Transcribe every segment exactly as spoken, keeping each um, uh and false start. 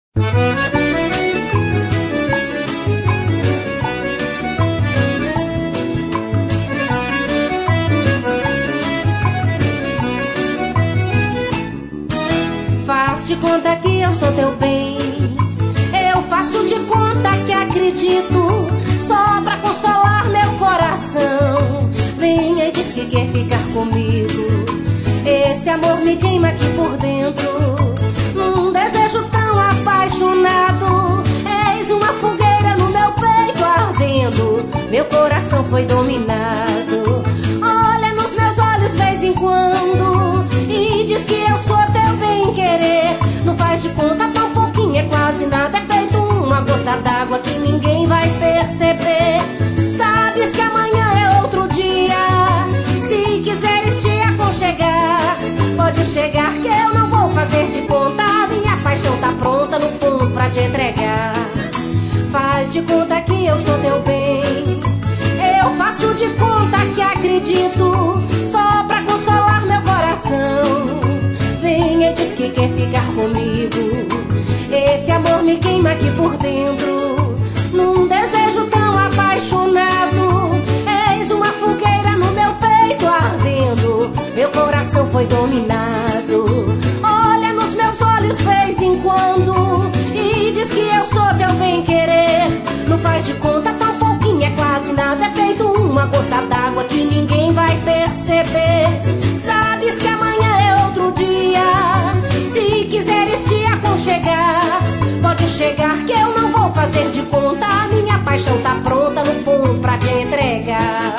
Faz de conta que eu sou teu bem, eu faço de conta que acredito, só pra consolar meu coração. Vem e diz que quer ficar comigo, esse amor me queima aqui por dentro, num desejo tão apaixonado. És uma fogueira no meu peito ardendo, meu coração foi dominado. Olha nos meus olhos vez em quando e diz que eu sou teu bem-querer. Não faz de conta tão pouquinho, é quase nada, é feito uma gota d'água que ninguém vai perceber. Sabes que amanhã é outro dia, se quiseres te aconchegar, pode chegar que eu não vou fazer de conta, minha paixão tá pronta no ponto pra te entregar. Faz de conta que eu sou teu bem, eu faço de conta que acredito, só pra consolar meu coração. Vem e diz que quer ficar comigo, esse amor me queima aqui por dentro, num desejo tão apaixonado. És uma fogueira no meu peito ardendo, meu coração foi dominado. Olha nos meus olhos vez em quando e diz que eu sou teu bem-querer. Não faz de conta tão pouquinho, é quase nada, é feito uma gota d'água que ninguém vai perceber. Sabes que amanhã é outro dia, se quiseres te aconchegar, pode chegar que eu não vou fazer de conta, minha paixão tá pronta no ponto pra te entregar.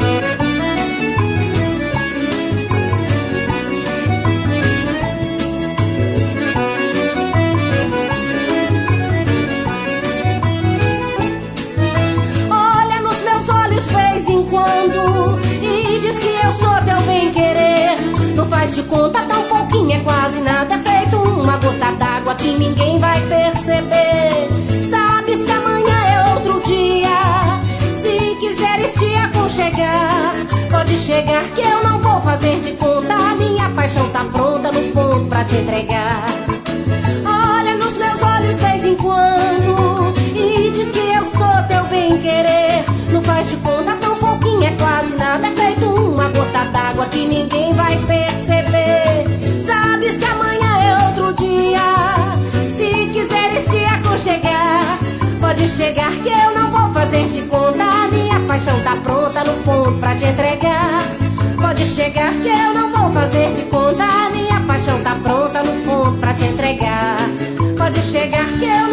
Olha nos meus olhos vez em quando e diz que eu sou teu bem-querer. Não faz de conta tão pouquinho, é quase nada, é feito uma gota d'água que ninguém vai perceber. Sabes que amanhã é outro dia, se quiseres te aconchegar, pode chegar que eu não vou fazer de conta, minha paixão tá pronta no ponto pra te entregar. Olha nos meus olhos vez em quando e diz que eu sou teu bem-querer. Não faz de conta tão pouquinho, é quase nada, é feito uma gota d'água que ninguém vai perceber. Sabes que amanhã é outro dia, se quiseres te aconchegar, pode chegar que eu não vou fazer de conta, minha paixão tá pronta no ponto pra te entregar. Pode chegar que eu não vou fazer de conta, minha paixão tá pronta no ponto pra te entregar. Pode chegar que eu